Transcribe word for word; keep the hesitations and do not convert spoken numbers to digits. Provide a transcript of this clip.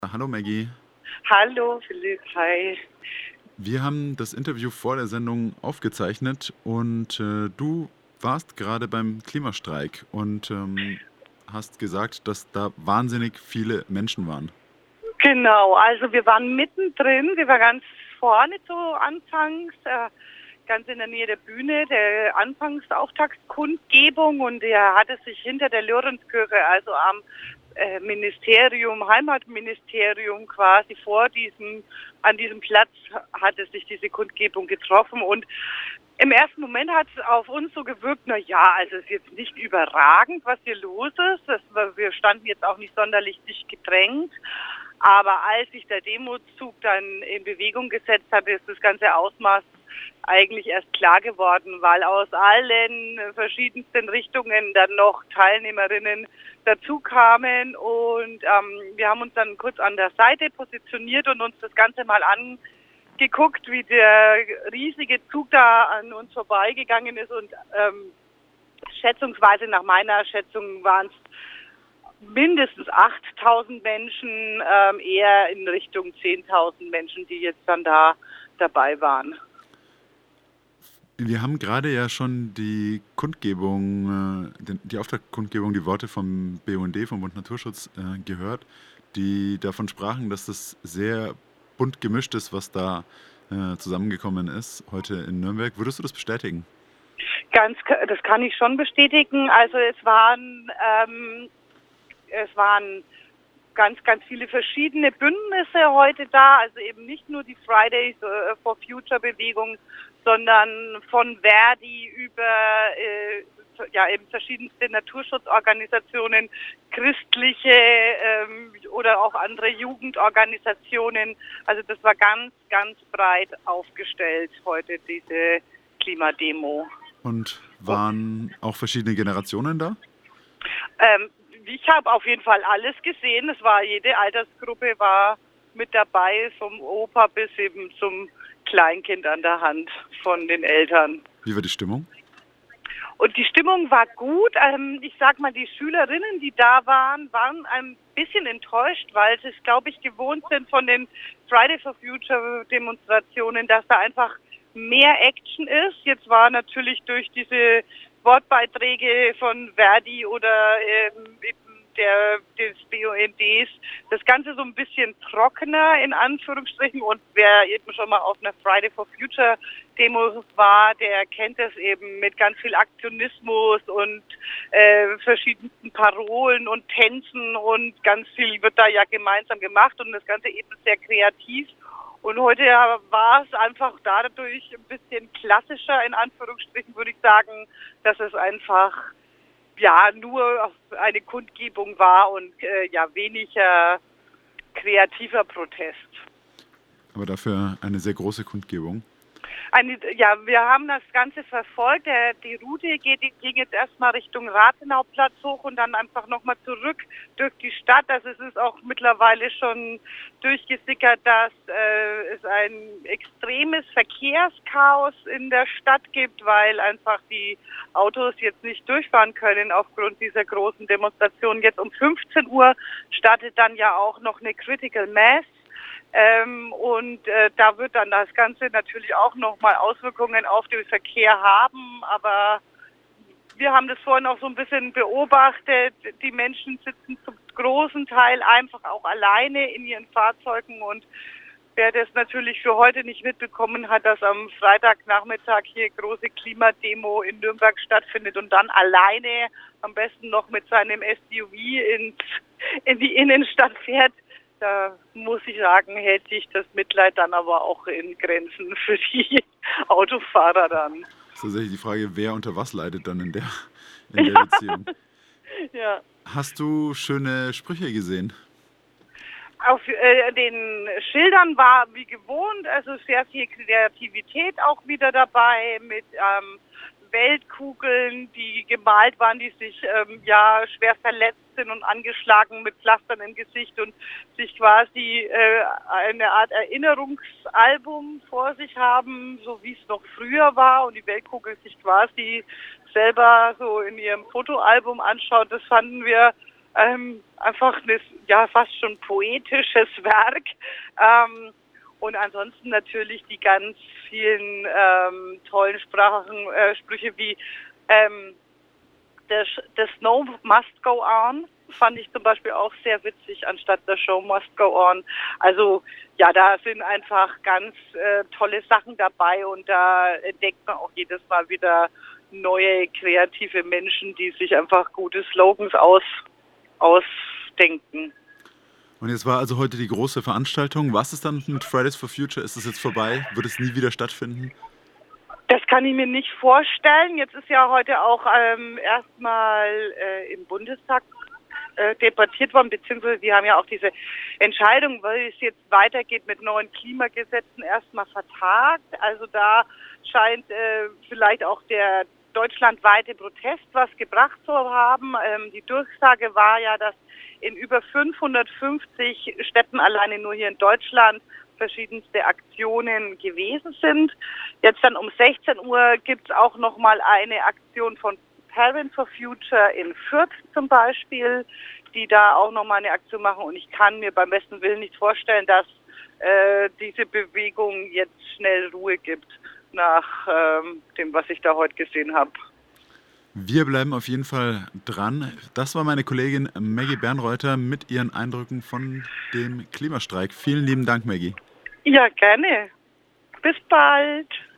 Hallo Maggie. Hallo Philipp, hi. Wir haben das Interview vor der Sendung aufgezeichnet und äh, du warst gerade beim Klimastreik und ähm, hast gesagt, dass da wahnsinnig viele Menschen waren. Genau, also wir waren mittendrin, wir waren ganz vorne so anfangs, äh, ganz in der Nähe der Bühne, der Anfangsauftaktskundgebung, und er hatte sich hinter der Lorenzkirche, also am äh, Ministerium, Heimatministerium quasi vor diesem, an diesem Platz hatte sich diese Kundgebung getroffen, und im ersten Moment hat es auf uns so gewirkt, na ja, also es ist jetzt nicht überragend, was hier los ist. Das, wir standen jetzt auch nicht sonderlich dicht gedrängt. Aber als sich der Demozug dann in Bewegung gesetzt hat, ist das ganze Ausmaß eigentlich erst klar geworden, weil aus allen verschiedensten Richtungen dann noch Teilnehmerinnen dazu kamen, und ähm, wir haben uns dann kurz an der Seite positioniert und uns das Ganze mal angeguckt, wie der riesige Zug da an uns vorbeigegangen ist, und ähm, schätzungsweise nach meiner Schätzung waren es mindestens achttausend Menschen, ähm, eher in Richtung zehntausend Menschen, die jetzt dann da dabei waren. Wir haben gerade ja schon die Kundgebung, äh, die Auftaktkundgebung, die Worte vom B U N D, vom Bund Naturschutz, äh, gehört, die davon sprachen, dass das sehr bunt gemischt ist, was da äh, zusammengekommen ist heute in Nürnberg. Würdest du das bestätigen? Ganz, das kann ich schon bestätigen. Also es waren, ähm, es waren ganz, ganz viele verschiedene Bündnisse heute da. Also eben nicht nur die Fridays for Future Bewegung, sondern von Verdi über äh, ja eben verschiedenste Naturschutzorganisationen, christliche ähm, oder auch andere Jugendorganisationen. Also das war ganz, ganz breit aufgestellt heute, diese Klimademo. Und waren auch verschiedene Generationen da? Ähm, ich habe auf jeden Fall alles gesehen. Es war, jede Altersgruppe war mit dabei, vom Opa bis eben zum Kleinkind an der Hand von den Eltern. Wie war die Stimmung? Und die Stimmung war gut. Ähm, ich sag mal, die Schülerinnen, die da waren, waren ein bisschen enttäuscht, weil sie es, glaube ich, gewohnt sind von den Friday for Future Demonstrationen, dass da einfach mehr Action ist. Jetzt war natürlich durch diese Wortbeiträge von Verdi oder ähm, eben der, des B U N Ds das Ganze so ein bisschen trockener in Anführungsstrichen, und wer eben schon mal auf einer Friday for Future Demo war, der kennt das eben mit ganz viel Aktionismus und äh, verschiedensten Parolen und Tänzen, und ganz viel wird da ja gemeinsam gemacht und das Ganze eben sehr kreativ. Und heute war es einfach dadurch ein bisschen klassischer, in Anführungsstrichen würde ich sagen, dass es einfach ja nur eine Kundgebung war und äh, ja weniger kreativer Protest. Aber dafür eine sehr große Kundgebung. Eine, ja, wir haben das Ganze verfolgt. Der, die Route geht, ging jetzt erstmal Richtung Rathenauplatz hoch und dann einfach nochmal zurück durch die Stadt. Also es ist auch mittlerweile schon durchgesickert, dass äh, es ein extremes Verkehrschaos in der Stadt gibt, weil einfach die Autos jetzt nicht durchfahren können aufgrund dieser großen Demonstration. Jetzt um fünfzehn Uhr startet dann ja auch noch eine Critical Mass. Ähm, und äh, da wird dann das Ganze natürlich auch nochmal Auswirkungen auf den Verkehr haben, aber wir haben das vorhin auch so ein bisschen beobachtet. Die Menschen sitzen zum großen Teil einfach auch alleine in ihren Fahrzeugen, und wer das natürlich für heute nicht mitbekommen hat, dass am Freitagnachmittag hier große Klimademo in Nürnberg stattfindet und dann alleine am besten noch mit seinem S U V ins, in die Innenstadt fährt, da muss ich sagen, hält sich das Mitleid dann aber auch in Grenzen für die Autofahrer dann. Das ist tatsächlich die Frage, wer unter was leidet dann in der, in der ja. Beziehung. Ja. Hast du schöne Sprüche gesehen? Auf äh, den Schildern war wie gewohnt, also sehr viel Kreativität auch wieder dabei mit ähm, Weltkugeln, die gemalt waren, die sich ähm, ja schwer verletzt sind und angeschlagen mit Pflastern im Gesicht und sich quasi äh, eine Art Erinnerungsalbum vor sich haben, so wie es noch früher war, und die Weltkugel sich quasi selber so in ihrem Fotoalbum anschaut. Das fanden wir Ähm, einfach ein ja fast schon poetisches Werk. Ähm, und ansonsten natürlich die ganz vielen ähm, tollen Sprachen, äh, Sprüche wie ähm, the, the Snow must go on, fand ich zum Beispiel auch sehr witzig, anstatt The Show must go on. Also ja, da sind einfach ganz äh, tolle Sachen dabei und da entdeckt man auch jedes Mal wieder neue, kreative Menschen, die sich einfach gute Slogans aus, ausdenken. Und jetzt war also heute die große Veranstaltung. Was ist dann mit Fridays for Future? Ist es jetzt vorbei? Wird es nie wieder stattfinden? Das kann ich mir nicht vorstellen. Jetzt ist ja heute auch ähm, erstmal äh, im Bundestag äh, debattiert worden, beziehungsweise wir haben ja auch diese Entscheidung, weil es jetzt weitergeht mit neuen Klimagesetzen, erstmal vertagt. Also da scheint äh, vielleicht auch der deutschlandweite Protest was gebracht zu haben. Ähm, die Durchsage war ja, dass in über fünfhundertfünfzig Städten alleine nur hier in Deutschland verschiedenste Aktionen gewesen sind. Jetzt dann um sechzehn Uhr gibt es auch nochmal eine Aktion von Parents for Future in Fürth zum Beispiel, die da auch nochmal eine Aktion machen. Und ich kann mir beim besten Willen nicht vorstellen, dass äh, diese Bewegung jetzt schnell Ruhe gibt nach ähm, dem, was ich da heute gesehen habe. Wir bleiben auf jeden Fall dran. Das war meine Kollegin Maggie Bernreuther mit ihren Eindrücken von dem Klimastreik. Vielen lieben Dank, Maggie. Ja, gerne. Bis bald.